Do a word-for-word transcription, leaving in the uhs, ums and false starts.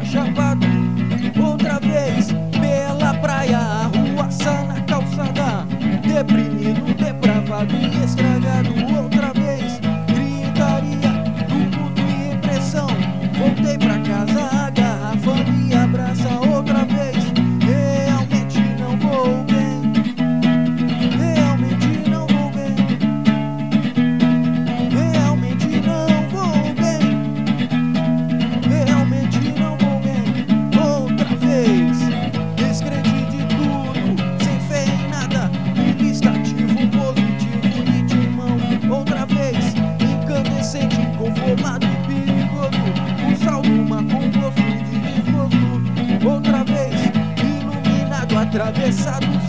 chapado. Outra vez pela praia, arruaça na calçada. Deprimido, depravado e estragado. Outra vez gritaria, tumulto e repressão. Voltei pra casa, a garrafa me abraça. Outra vez, realmente não vou bem. Realmente não vou bem. Realmente não vou bem. Realmente não vou bem. Outra vez, descrente de tudo, sem fé em nada. Iniciativo, positivo e de mão. Outra vez, incandescente, conformado e perigoso. Um saldo, uma composto de desgosto. Outra vez, iluminado, atravessado.